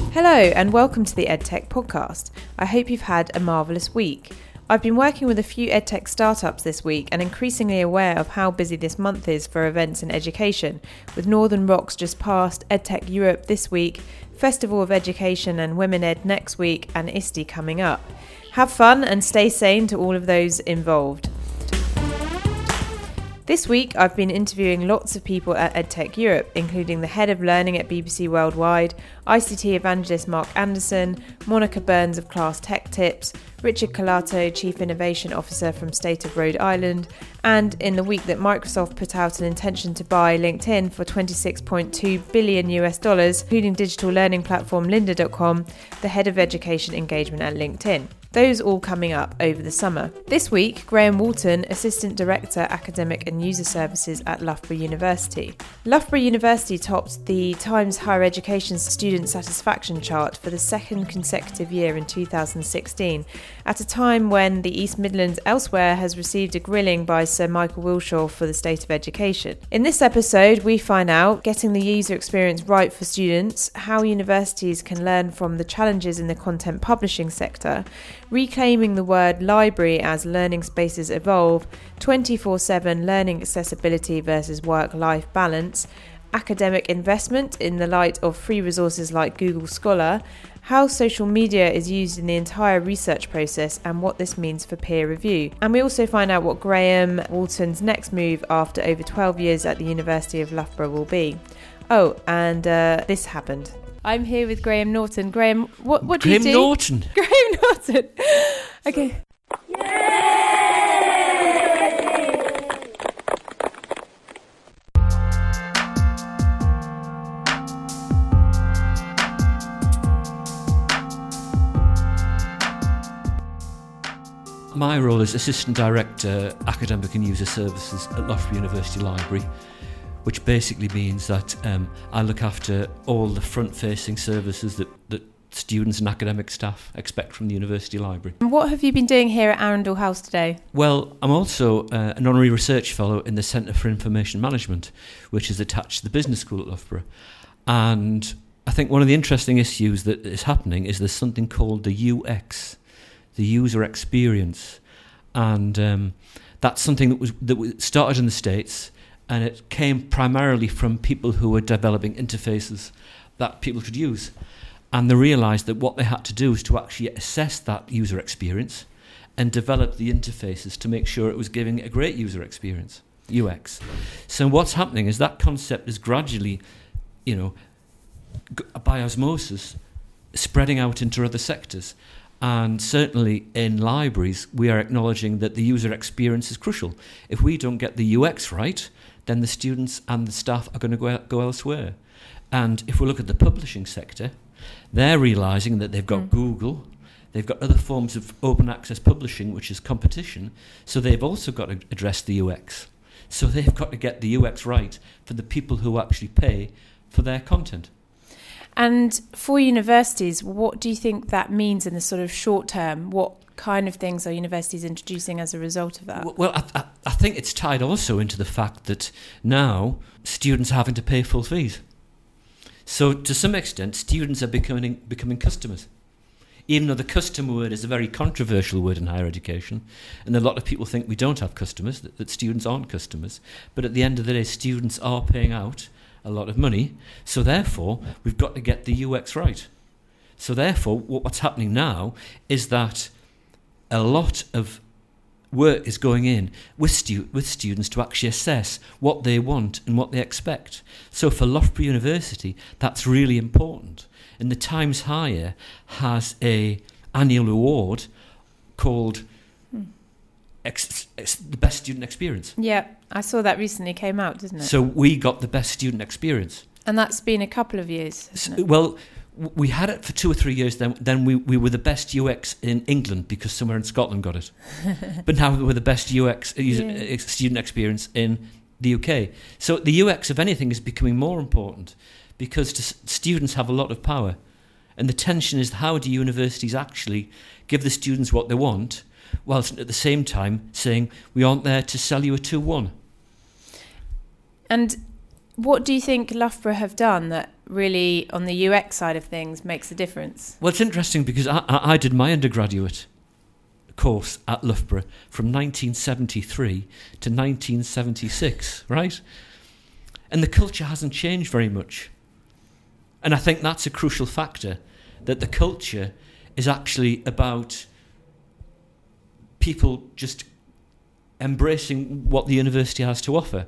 Hello and welcome to the EdTech podcast. I hope you've had a marvellous week. I've been working with a few EdTech startups this week and increasingly aware of how busy this month is for events in education, with Northern Rocks just past, EdTech Europe this week, Festival of Education and Women Ed next week, and ISTE coming up. Have fun and stay sane to all of those involved. This week, I've been interviewing lots of people at EdTech Europe, including the Head of Learning at BBC Worldwide, ICT evangelist Mark Anderson, Monica Burns of Class Tech Tips, Richard Colato, Chief Innovation Officer from State of Rhode Island, and in the week that Microsoft put out an intention to buy LinkedIn for $26.2 billion including digital learning platform lynda.com, the Head of Education Engagement at LinkedIn. Those all coming up over the summer. This week, Graham Walton, Assistant Director, Academic and User Services at Loughborough University. Loughborough University topped the Times Higher Education Student Satisfaction Chart for the second consecutive year in 2016, at a time when the East Midlands elsewhere has received a grilling by Sir Michael Wilshaw for the state of education. In this episode, we find out getting the user experience right for students, how universities can learn from the challenges in the content publishing sector, reclaiming the word library as learning spaces evolve, 24/7 learning accessibility versus work-life balance, academic investment in the light of free resources like Google Scholar, how social media is used in the entire research process and what this means for peer review. And we also find out what Graham Walton's next move after over 12 years at the University of Loughborough will be. Oh, and this happened. I'm here with Graham Norton. Graham, what do you do? Graham Norton. Graham Norton. Okay. My role is Assistant Director, Academic and User Services at Loughborough University Library, which basically means that I look after all the front-facing services that students and academic staff expect from the University Library. And what have you been doing here at Arundel House today? Well, I'm also an Honorary Research Fellow in the Centre for Information Management, which is attached to the Business School at Loughborough. And I think one of the interesting issues that is happening is there's something called the UX, the user experience. And that's something that started in the States, and it came primarily from people who were developing interfaces that people could use. And they realised that what they had to do was to actually assess that user experience and develop the interfaces to make sure it was giving a great user experience, UX. So what's happening is that concept is gradually, by osmosis, spreading out into other sectors. And certainly in libraries, we are acknowledging that the user experience is crucial. If we don't get the UX right, then the students and the staff are going to go elsewhere. And if we look at the publishing sector, they're realising that they've got Google, they've got other forms of open access publishing, which is competition, so they've also got to address the UX. So they've got to get the UX right for the people who actually pay for their content. And for universities, what do you think that means in the sort of short term? What kind of things are universities introducing as a result of that? Well, I think it's tied also into the fact that now students are having to pay full fees. So to some extent, students are becoming customers. Even though the customer word is a very controversial word in higher education, and a lot of people think we don't have customers, that students aren't customers. But at the end of the day, students are paying out a lot of money, so therefore we've got to get the UX right. So therefore what's happening now is that a lot of work is going in with students to actually assess what they want and what they expect. So for Loughborough University, that's really important. And the Times Higher has a annual award called the Best Student Experience. Yeah, I saw that recently came out, didn't it? So we got the Best Student Experience. And that's been a couple of years, isn't it? Well, we had it for 2 or 3 years, then we were the best UX in England because somewhere in Scotland got it. But now we're the best UX student experience in the UK. So the UX, if anything, is becoming more important because students have a lot of power. And the tension is, how do universities actually give the students what they want, whilst at the same time saying, we aren't there to sell you a 2-1. And what do you think Loughborough have done that really, on the UX side of things, makes a difference? Well, it's interesting because I did my undergraduate course at Loughborough from 1973 to 1976, right? And the culture hasn't changed very much. And I think that's a crucial factor, that the culture is actually about people just embracing what the university has to offer.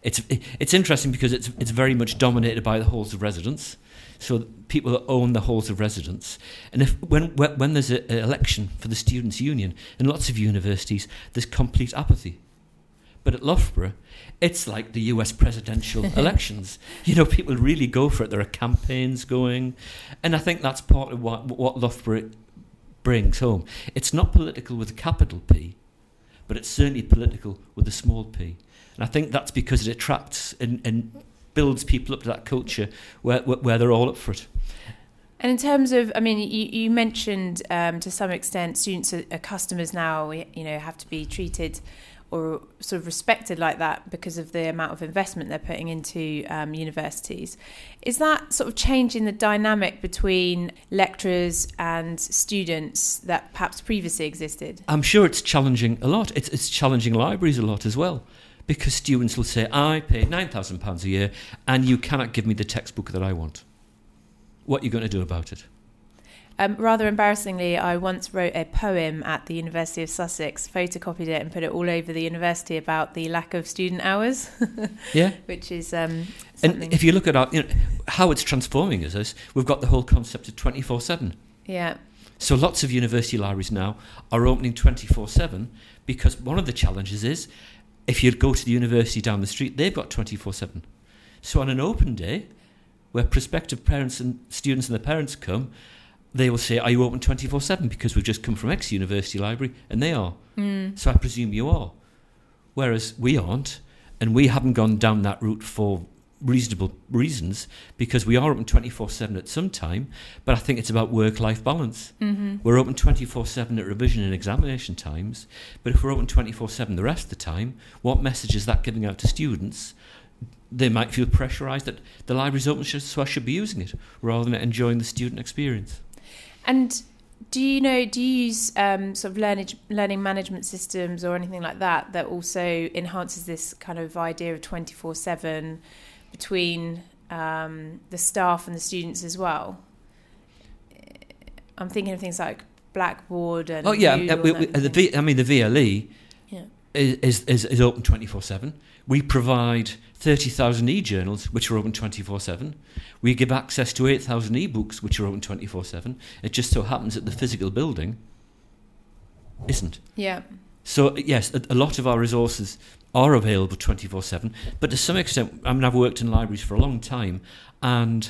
It's interesting because it's very much dominated by the halls of residence. So people that own the halls of residence, and when there's an election for the students' union in lots of universities, there's complete apathy. But at Loughborough, it's like the US presidential elections. You know, people really go for it. There are campaigns going, and I think that's part of what Loughborough brings home. It's not political with a capital P, but it's certainly political with a small p. And I think that's because it attracts and builds people up to that culture where they're all up for it. And in terms of, I mean, you mentioned to some extent students are customers now, have to be treated or sort of respected like that because of the amount of investment they're putting into universities. Is that sort of changing the dynamic between lecturers and students that perhaps previously existed? I'm sure it's challenging a lot. It's challenging libraries a lot as well, because students will say, I paid £9,000 a year and you cannot give me the textbook that I want. What are you going to do about it? Rather embarrassingly, I once wrote a poem at the University of Sussex, photocopied it and put it all over the university about the lack of student hours. Yeah. Which is something. And if you look at how it's transforming is we've got the whole concept of 24/7. Yeah. So lots of university libraries now are opening 24/7 because one of the challenges is if you go to the university down the street, they've got 24/7. So on an open day, where prospective parents and students and their parents come, they will say, are you open 24/7? Because we've just come from X university library, and they are. So I presume you are. Whereas we aren't, and we haven't gone down that route for reasonable reasons, because we are open 24/7 at some time, but I think it's about work-life balance. Mm-hmm. We're open 24/7 at revision and examination times, but if we're open 24/7 the rest of the time, what message is that giving out to students? They might feel pressurised that the library's open, so I should be using it, rather than enjoying the student experience. And do you use sort of learning management systems or anything like that also enhances this kind of idea of 24/7 between the staff and the students as well? I'm thinking of things like Blackboard and the VLE is open 24/7. We provide 30,000 e-journals, which are open 24/7. We give access to 8,000 e-books, which are open 24/7. It just so happens that the physical building isn't. Yeah. So, yes, a lot of our resources are available 24/7, but to some extent, I mean, I've worked in libraries for a long time, and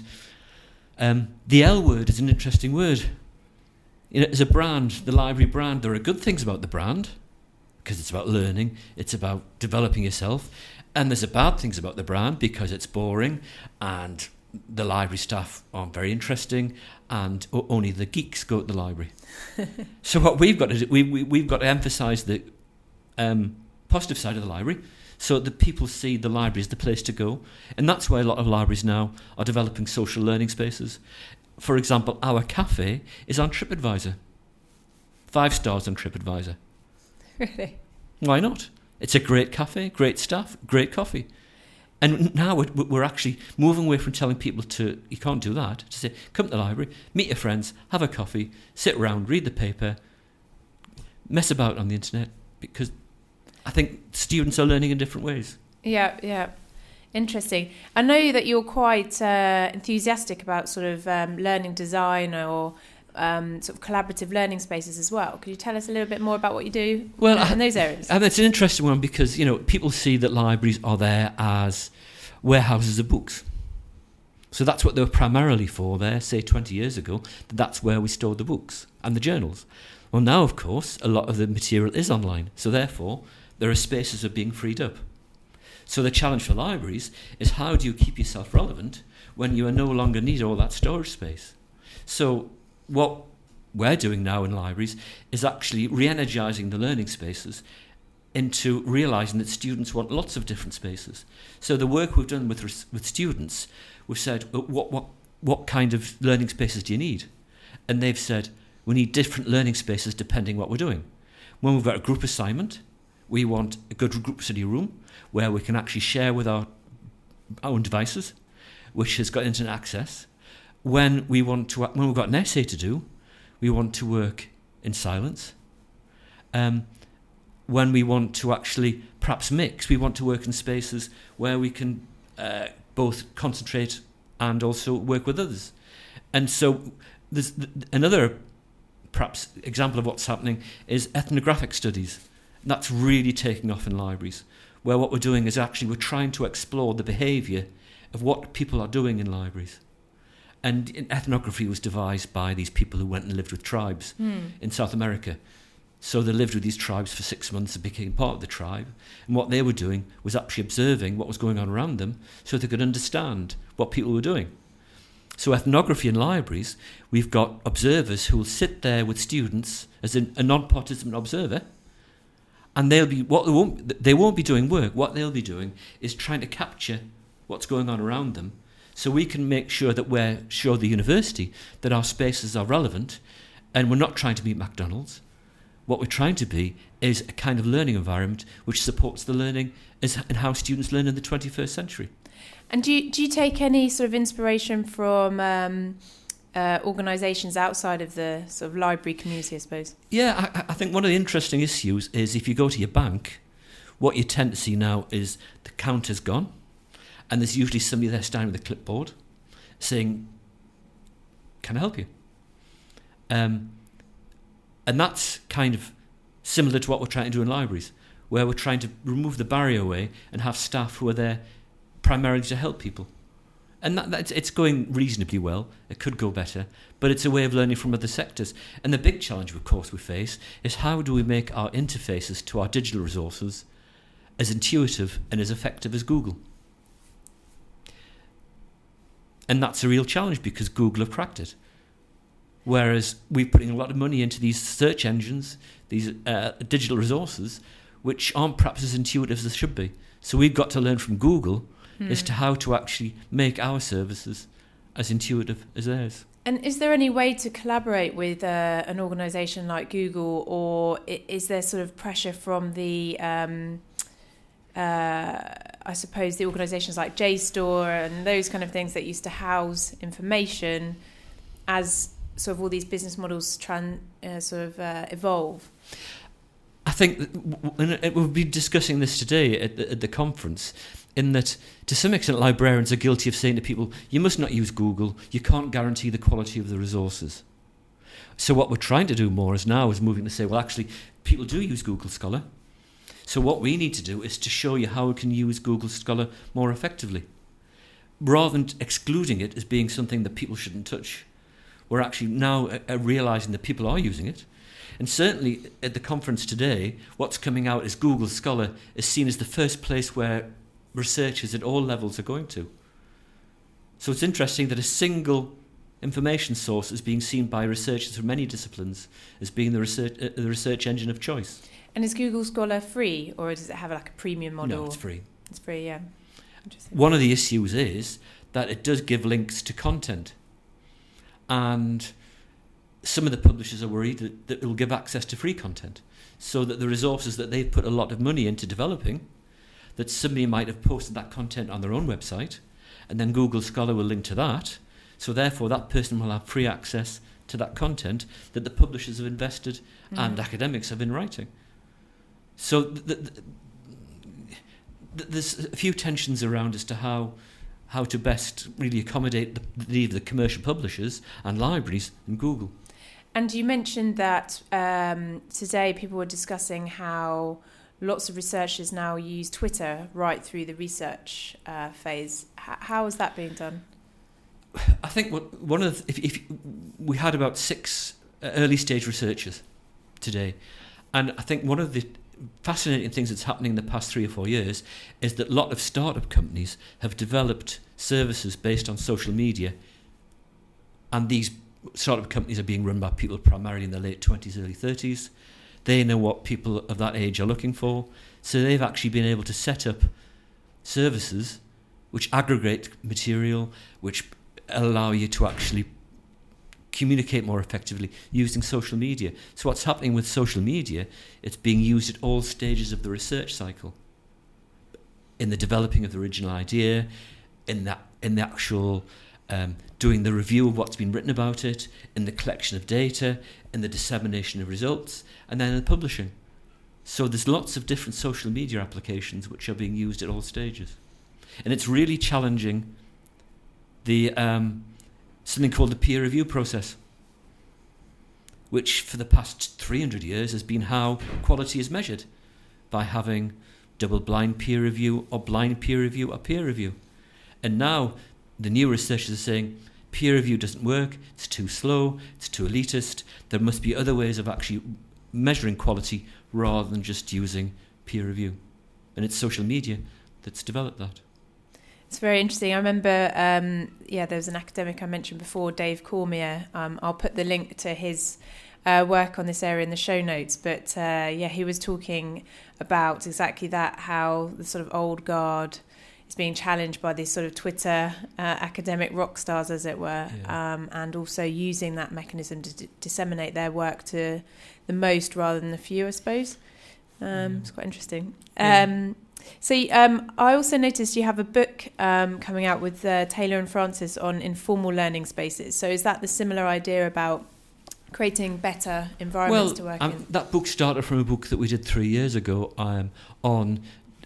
the L word is an interesting word. As a brand, the library brand, there are good things about the brand, because it's about learning, it's about developing yourself. And there's bad things about the brand because it's boring and the library staff aren't very interesting and only the geeks go to the library. So what we've got to do, we've got to emphasise the positive side of the library so that people see the library as the place to go. And that's why a lot of libraries now are developing social learning spaces. For example, our cafe is on TripAdvisor. 5 stars on TripAdvisor. Really? Why not? It's a great cafe, great staff, great coffee. And now we're actually moving away from telling people you can't do that, to say, come to the library, meet your friends, have a coffee, sit around, read the paper, mess about on the internet, because I think students are learning in different ways. Yeah. Interesting. I know that you're quite enthusiastic about sort of learning design or sort of collaborative learning spaces as well. Could you tell us a little bit more about what you do in those areas? And it's an interesting one because, people see that libraries are there as warehouses of books. So that's what they were primarily for there, say 20 years ago. That's where we stored the books and the journals. Well, now, of course, a lot of the material is online. So therefore, there are spaces that are being freed up. So the challenge for libraries is how do you keep yourself relevant when you no longer need all that storage space? So what we're doing now in libraries is actually re-energising the learning spaces into realising that students want lots of different spaces. So the work we've done with students, we've said, what what kind of learning spaces do you need? And they've said, we need different learning spaces depending what we're doing. When we've got a group assignment, we want a good group study room where we can actually share with our own devices, which has got internet access. When we've got an essay to do, we want to work in silence. When we want to actually perhaps mix, we want to work in spaces where we can both concentrate and also work with others. And so there's another perhaps example of what's happening is ethnographic studies. That's really taking off in libraries, where what we're doing is actually we're trying to explore the behaviour of what people are doing in libraries. And ethnography was devised by these people who went and lived with tribes in South America. So they lived with these tribes for 6 months and became part of the tribe. And what they were doing was actually observing what was going on around them so they could understand what people were doing. So ethnography in libraries, we've got observers who will sit there with students as a non-participant observer, and they won't be doing work. What they'll be doing is trying to capture what's going on around them, so we can make sure that show the university that our spaces are relevant, and we're not trying to be McDonald's. What we're trying to be is a kind of learning environment which supports the learning and how students learn in the 21st century. And do you take any sort of inspiration from organisations outside of the sort of library community, I suppose? Yeah, I think one of the interesting issues is if you go to your bank, what you tend to see now is the counter's gone, and there's usually somebody there standing with a clipboard saying, "Can I help you?" And that's kind of similar to what we're trying to do in libraries, where we're trying to remove the barrier away and have staff who are there primarily to help people. And it's going reasonably well. It could go better, but it's a way of learning from other sectors. And the big challenge, of course, we face is how do we make our interfaces to our digital resources as intuitive and as effective as Google? And that's a real challenge because Google have cracked it. Whereas we're putting a lot of money into these search engines, these digital resources, which aren't perhaps as intuitive as they should be. So we've got to learn from Google as to how to actually make our services as intuitive as theirs. And is there any way to collaborate with an organisation like Google, or is there sort of pressure from the, I suppose, the organisations like JSTOR and those kind of things that used to house information as sort of all these business models evolve? I think we'll be discussing this today at the conference, in that to some extent librarians are guilty of saying to people, you must not use Google, you can't guarantee the quality of the resources. So what we're trying to do more is moving to say, well, actually, people do use Google Scholar. So what we need to do is to show you how we can use Google Scholar more effectively. Rather than excluding it as being something that people shouldn't touch, we're actually now realising that people are using it. And certainly at the conference today, what's coming out is Google Scholar is seen as the first place where researchers at all levels are going to. So it's interesting that a single information source is being seen by researchers from many disciplines as being the research engine of choice. And is Google Scholar free, or does it have like a premium model? No, it's free. It's free, yeah. Interesting. One of the issues is that it does give links to content. And some of the publishers are worried that it will give access to free content, so that the resources that they've put a lot of money into developing, that somebody might have posted that content on their own website, and then Google Scholar will link to that, so therefore that person will have free access to that content that the publishers have invested and academics have been writing. So there's a few tensions around as to how to best really accommodate the need of the commercial publishers and libraries and Google. And you mentioned that today people were discussing how lots of researchers now use Twitter right through the research phase. How is that being done? I think one of if we had about 6 early stage researchers today, and I think one of the fascinating things that's happening in the past 3 or 4 years is that a lot of startup companies have developed services based on social media, and these startup companies are being run by people primarily in their late 20s, early 30s. They know what people of that age are looking for, so they've actually been able to set up services which aggregate material, which allow you to actually communicate more effectively using social media. So what's happening with social media, it's being used at all stages of the research cycle. In the developing of the original idea, in the actual doing the review of what's been written about it, in the collection of data, in the dissemination of results, and then in the publishing. So there's lots of different social media applications which are being used at all stages. And it's really challenging the something called the peer review process, which for the past 300 years has been how quality is measured, by having double-blind peer review or blind peer review or peer review. And now the new researchers are saying peer review doesn't work, it's too slow, it's too elitist, there must be other ways of actually measuring quality rather than just using peer review. And it's social media that's developed that. It's very interesting. I remember, there was an academic I mentioned before, Dave Cormier. I'll put the link to his work on this area in the show notes. But he was talking about exactly that, how the sort of old guard is being challenged by these sort of Twitter academic rock stars, as it were, and also using that mechanism to disseminate their work to the most rather than the few, I suppose. It's quite interesting. So I also noticed you have a book coming out with Taylor and Francis on informal learning spaces. So is that the similar idea about creating better environments to work in? That book started from a book that we did 3 years ago on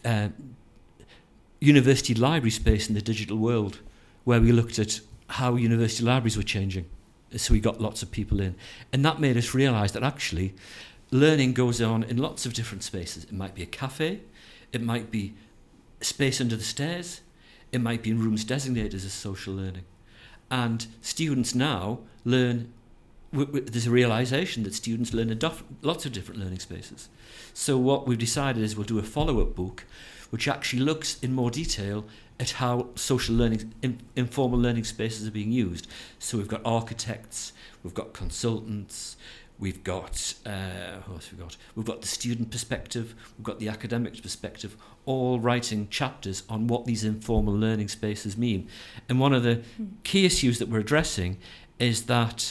university library space in the digital world, where we looked at how university libraries were changing. So we got lots of people in. And that made us realise that actually learning goes on in lots of different spaces. It might be a cafe, it might be space under the stairs, it might be in rooms designated as social learning. And students now learn, there's a realisation that students learn in lots of different learning spaces. So what we've decided is we'll do a follow-up book which actually looks in more detail at how social learning, informal learning spaces are being used. So we've got architects, we've got consultants, we've got who else have we got? We've got the student perspective, we've got the academic perspective, all writing chapters on what these informal learning spaces mean. And one of the key issues that we're addressing is that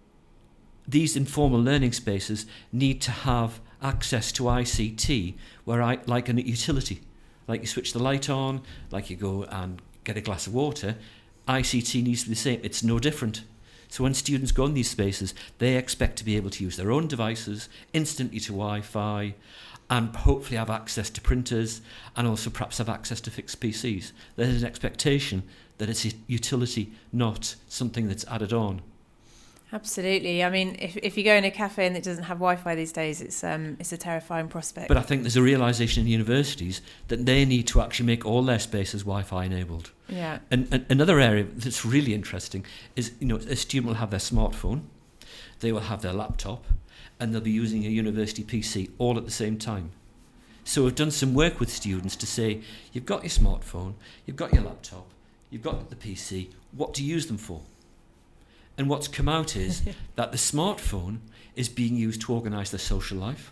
these informal learning spaces need to have access to ICT, like a utility. Like you switch the light on, like you go and get a glass of water, ICT needs to be the same. It's no different. So when students go in these spaces, they expect to be able to use their own devices instantly to Wi-Fi and hopefully have access to printers and also perhaps have access to fixed PCs. There's an expectation that it's a utility, not something that's added on. Absolutely. I mean, if you go in a cafe and it doesn't have Wi-Fi these days, it's a terrifying prospect. But I think there's a realisation in universities that they need to actually make all their spaces Wi-Fi enabled. Yeah. And another area that's really interesting is, a student will have their smartphone, they will have their laptop, and they'll be using a university PC all at the same time. So we've done some work with students to say, you've got your smartphone, you've got your laptop, you've got the PC, what do you use them for? And what's come out is that the smartphone is being used to organise their social life.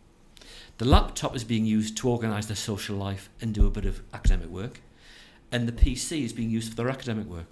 The laptop is being used to organise their social life and do a bit of academic work. And the PC is being used for their academic work.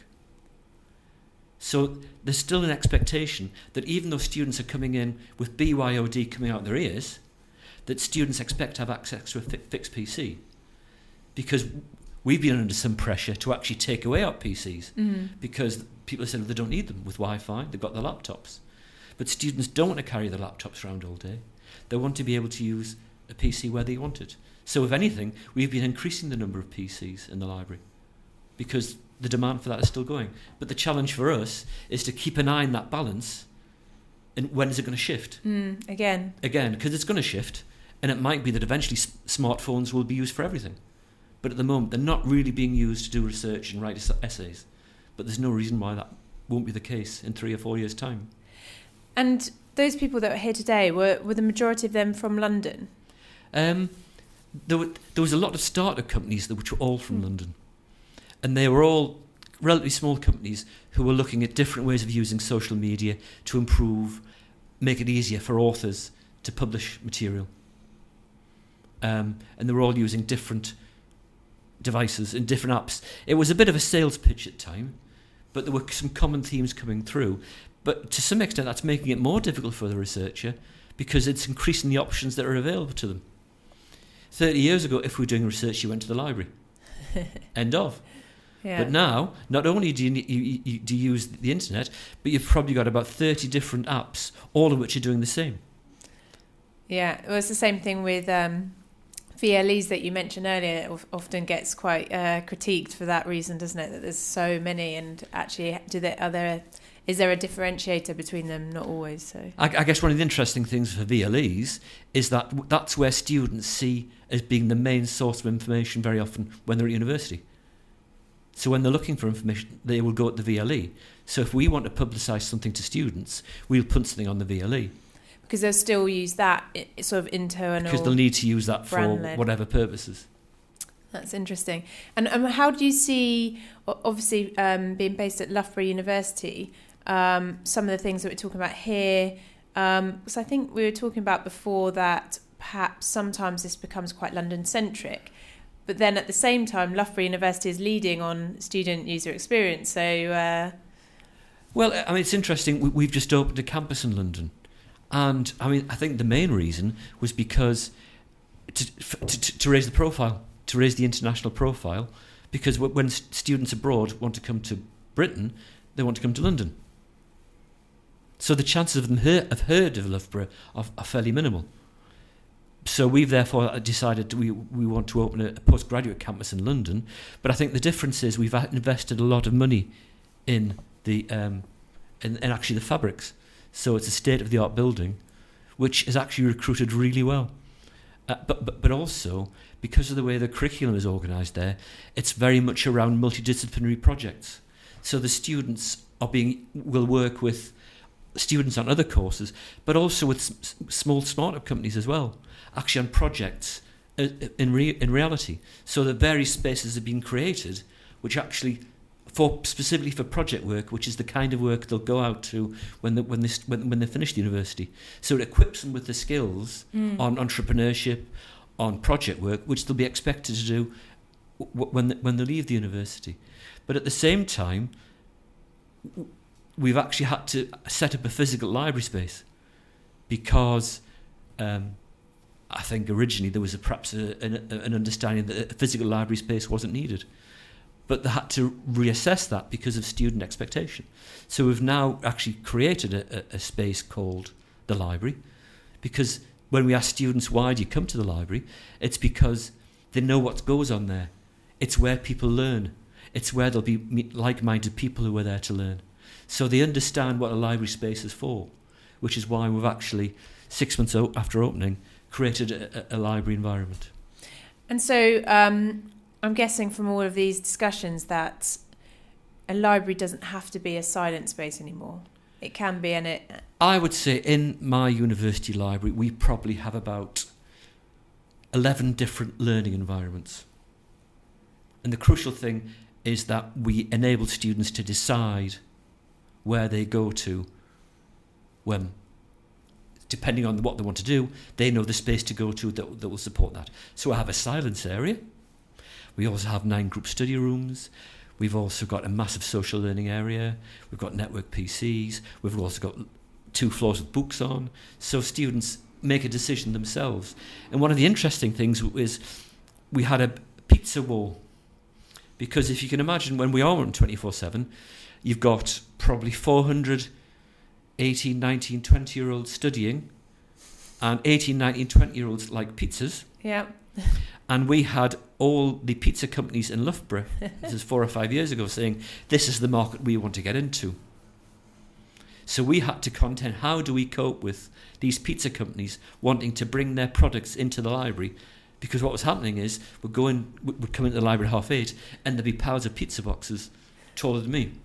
So there's still an expectation that even though students are coming in with BYOD coming out their ears, that students expect to have access to a fixed PC. Because we've been under some pressure to actually take away our PCs because people have said they don't need them with Wi-Fi, they've got their laptops. But students don't want to carry their laptops around all day. They want to be able to use a PC where they want it. So if anything, we've been increasing the number of PCs in the library because the demand for that is still going. But the challenge for us is to keep an eye on that balance. And when is it going to shift? Again, because it's going to shift. And it might be that eventually smartphones will be used for everything. But at the moment, they're not really being used to do research and write essays. But there's no reason why that won't be the case in 3 or 4 years' time. And those people that are here today, were the majority of them from London? There was a lot of startup companies which were all from London. And they were all relatively small companies who were looking at different ways of using social media to improve, make it easier for authors to publish material. And they were all using different devices and different apps. It was a bit of a sales pitch at the time, but there were some common themes coming through. But to some extent, that's making it more difficult for the researcher because it's increasing the options that are available to them. 30 years ago, if we were doing research, you went to the library. End of. Yeah. But now, not only do you use the internet, but you've probably got about 30 different apps, all of which are doing the same. Yeah, well, it's the same thing with VLEs that you mentioned earlier. It often gets quite critiqued for that reason, doesn't it? That there's so many, and actually, is there a differentiator between them? Not always. So I guess one of the interesting things for VLEs is that that's where students see as being the main source of information very often when they're at university. So when they're looking for information, they will go at the VLE. So if we want to publicise something to students, we'll put something on the VLE. Because they'll still use that sort of internal... Because they'll need to use that for whatever purposes. That's interesting. And how do you see, obviously being based at Loughborough University, some of the things that we're talking about here, because I think we were talking about before that perhaps sometimes this becomes quite London-centric. But then at the same time, Loughborough University is leading on student user experience. So, well, I mean, it's interesting. We've just opened a campus in London, and I mean, I think the main reason was because to raise the profile, to raise the international profile, because when students abroad want to come to Britain, they want to come to London. So the chances of them have heard of Loughborough are fairly minimal. So we've therefore decided we want to open a postgraduate campus in London. But I think the difference is we've invested a lot of money in the in actually the fabrics. So it's a state-of-the-art building, which has actually recruited really well. But also, because of the way the curriculum is organised there, it's very much around multidisciplinary projects. So the students will work with students on other courses, but also with small startup companies as well, actually on projects in reality. So the various spaces have been created, which actually specifically for project work, which is the kind of work they'll go out to when they finish the university. So it equips them with the skills on entrepreneurship, on project work, which they'll be expected to do when they leave the university. But at the same time, we've actually had to set up a physical library space because I think originally there was perhaps an understanding that a physical library space wasn't needed. But they had to reassess that because of student expectation. So we've now actually created a space called the library, because when we ask students, why do you come to the library? It's because they know what goes on there. It's where people learn. It's where there'll be like-minded people who are there to learn. So they understand what a library space is for, which is why we've actually, 6 months after opening, created a library environment. And so I'm guessing from all of these discussions that a library doesn't have to be a silent space anymore. It can be, and it... I would say in my university library, we probably have about 11 different learning environments. And the crucial thing is that we enable students to decide where they go to when, depending on what they want to do, they know the space to go to that will support that. So I have a silence area. We also have 9 group study rooms. We've also got a massive social learning area. We've got network PCs. We've also got 2 floors with books on. So students make a decision themselves. And one of the interesting things is we had a pizza wall. Because if you can imagine, when we are on 24/7, you've got probably 400 18, 19, 20-year-olds studying, and 18, 19, 20-year-olds like pizzas. Yeah. And we had all the pizza companies in Loughborough, this is 4 or 5 years ago, saying, this is the market we want to get into. So we had to contend, how do we cope with these pizza companies wanting to bring their products into the library? Because what was happening is, we'd come into the library at 8:30, and there'd be piles of pizza boxes taller than me.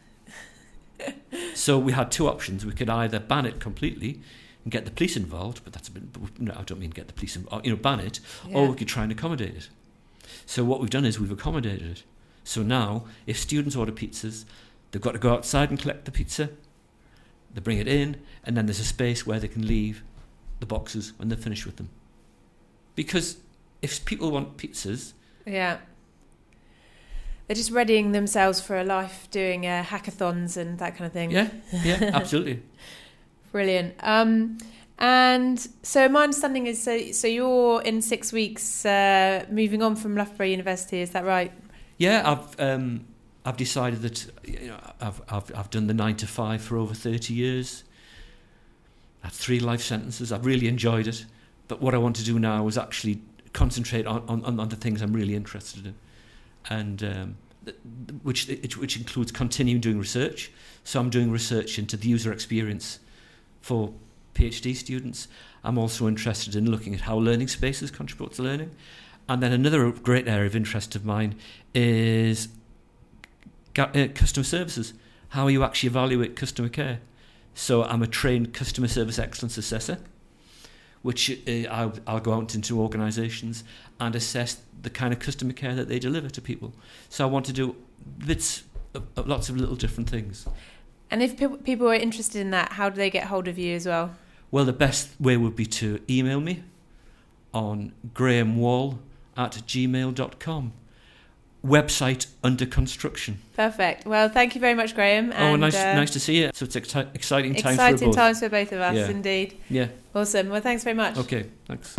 So we had 2 options. We could either ban it completely and get the police involved, but that's a bit, no, I don't mean get the police involved, ban it, or we could try and accommodate it. So what we've done is we've accommodated it. So now, if students order pizzas, they've got to go outside and collect the pizza, they bring it in, and then there's a space where they can leave the boxes when they're finished with them. Because if people want pizzas... Yeah. They're just readying themselves for a life doing hackathons and that kind of thing. Yeah, absolutely. Brilliant. And so my understanding is, so you're in 6 weeks moving on from Loughborough University, is that right? Yeah, I've decided that I've done the 9 to 5 for over 30 years. I had 3 life sentences. I've really enjoyed it. But what I want to do now is actually concentrate on the things I'm really interested in, and which includes continuing doing research. So I'm doing research into the user experience for PhD students. I'm also interested in looking at how learning spaces contribute to learning. And then another great area of interest of mine is customer services, how you actually evaluate customer care. So I'm a trained customer service excellence assessor, which I'll go out into organisations and assess the kind of customer care that they deliver to people. So I want to do lots of little different things. And if people are interested in that, how do they get hold of you as well? Well, the best way would be to email me on grahamwall@gmail.com. Website under construction. Perfect. Well, thank you very much, Graham. And, nice to see you. So it's exciting times for both. Exciting times for both of us, indeed. Yeah. Awesome. Well, thanks very much. Okay, thanks.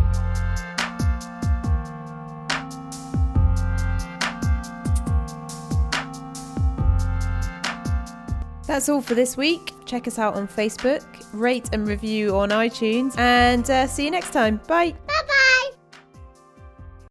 That's all for this week. Check us out on Facebook, rate and review on iTunes, and see you next time. Bye.